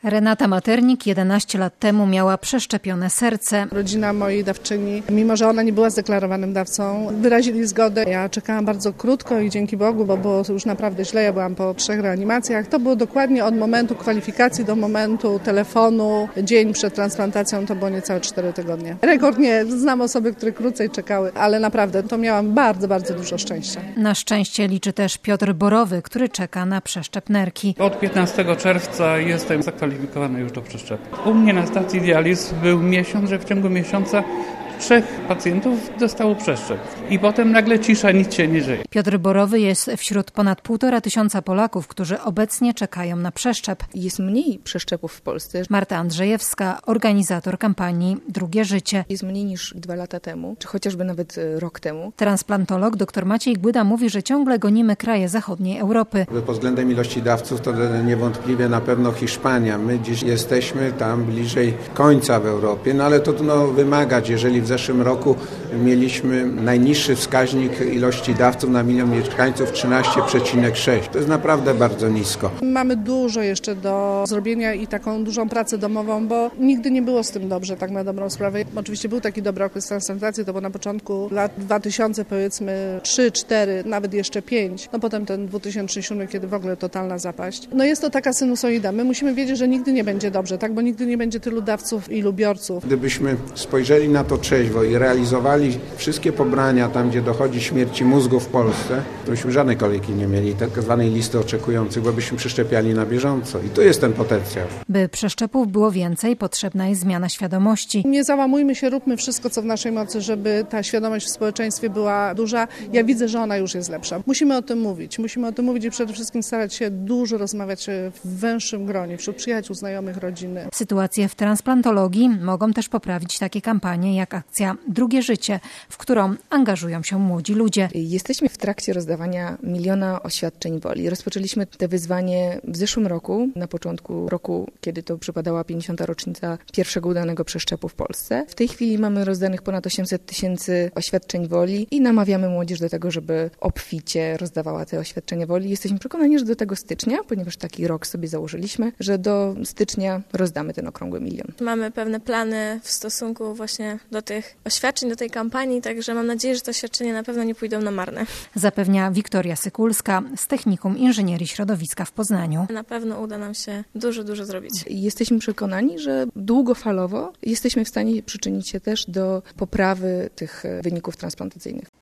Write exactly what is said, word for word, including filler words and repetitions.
Renata Maternik jedenaście lat temu miała przeszczepione serce. Rodzina mojej dawczyni, mimo że ona nie była zdeklarowanym dawcą, wyrazili zgodę. Ja czekałam bardzo krótko i dzięki Bogu, bo było już naprawdę źle. Ja byłam po trzech reanimacjach. To było dokładnie od momentu kwalifikacji do momentu telefonu. Dzień przed transplantacją to było niecałe cztery tygodnie. Rekordnie znam osoby, które krócej czekały, ale naprawdę to miałam bardzo, bardzo dużo szczęścia. Na szczęście liczy też Piotr Borowy, który czeka na przeszczep nerki. Od piętnastego czerwca jestem zakwalifikowany już do przeszczepu. U mnie na stacji dializ był miesiąc, że w ciągu miesiąca trzech pacjentów dostało przeszczep. I potem nagle cisza, nic się nie dzieje. Piotr Borowy jest wśród ponad półtora tysiąca Polaków, którzy obecnie czekają na przeszczep. Jest mniej przeszczepów w Polsce. Marta Andrzejewska, organizator kampanii Drugie Życie. Jest mniej niż dwa lata temu, czy chociażby nawet rok temu. Transplantolog dr Maciej Głyda mówi, że ciągle gonimy kraje zachodniej Europy. Pod względem ilości dawców to niewątpliwie na pewno Hiszpania. My dziś jesteśmy tam bliżej końca w Europie, no ale to no, wymagać, jeżeli w zeszłym roku mieliśmy najniższy wskaźnik ilości dawców na milion mieszkańców trzynaście przecinek sześć. To jest naprawdę bardzo nisko. Mamy dużo jeszcze do zrobienia i taką dużą pracę domową, bo nigdy nie było z tym dobrze, tak na dobrą sprawę. Oczywiście był taki dobry okres transplantacji, to było na początku lat dwa tysiące, powiedzmy trzy, cztery, nawet jeszcze pięć. No potem ten dwa tysiące siódmy, kiedy w ogóle totalna zapaść. No jest to taka sinusoida. My musimy wiedzieć, że nigdy nie będzie dobrze, tak, bo nigdy nie będzie tylu dawców, ilu biorców. Gdybyśmy spojrzeli na to trzeźwo i realizowali wszystkie pobrania tam, gdzie dochodzi śmierci mózgu w Polsce, to byśmy żadnej kolejki nie mieli, tak zwanej listy oczekujących, bo byśmy przeszczepiali na bieżąco. I tu jest ten potencjał. By przeszczepów było więcej, potrzebna jest zmiana świadomości. Nie załamujmy się, róbmy wszystko, co w naszej mocy, żeby ta świadomość w społeczeństwie była duża. Ja widzę, że ona już jest lepsza. Musimy o tym mówić. Musimy o tym mówić i przede wszystkim starać się dużo rozmawiać w węższym gronie, wśród przyjaciół, znajomych, rodziny. Sytuację w transplantologii mogą też poprawić takie kampanie jak akcja Drugie Życie, w którą angażują się młodzi ludzie. Jesteśmy w trakcie rozdawania miliona oświadczeń woli. Rozpoczęliśmy to wyzwanie w zeszłym roku, na początku roku, kiedy to przypadała pięćdziesiąta rocznica pierwszego udanego przeszczepu w Polsce. W tej chwili mamy rozdanych ponad osiemset tysięcy oświadczeń woli i namawiamy młodzież do tego, żeby obficie rozdawała te oświadczenia woli. Jesteśmy przekonani, że do tego stycznia, ponieważ taki rok sobie założyliśmy, że do stycznia rozdamy ten okrągły milion. Mamy pewne plany w stosunku właśnie do tych oświadczeń, do tej kampanii, także mam nadzieję, że te oświadczenia na pewno nie pójdą na marne. Zapewnia Wiktoria Sykulska z Technikum Inżynierii Środowiska w Poznaniu. Na pewno uda nam się dużo, dużo zrobić. Jesteśmy przekonani, że długofalowo jesteśmy w stanie przyczynić się też do poprawy tych wyników transplantacyjnych.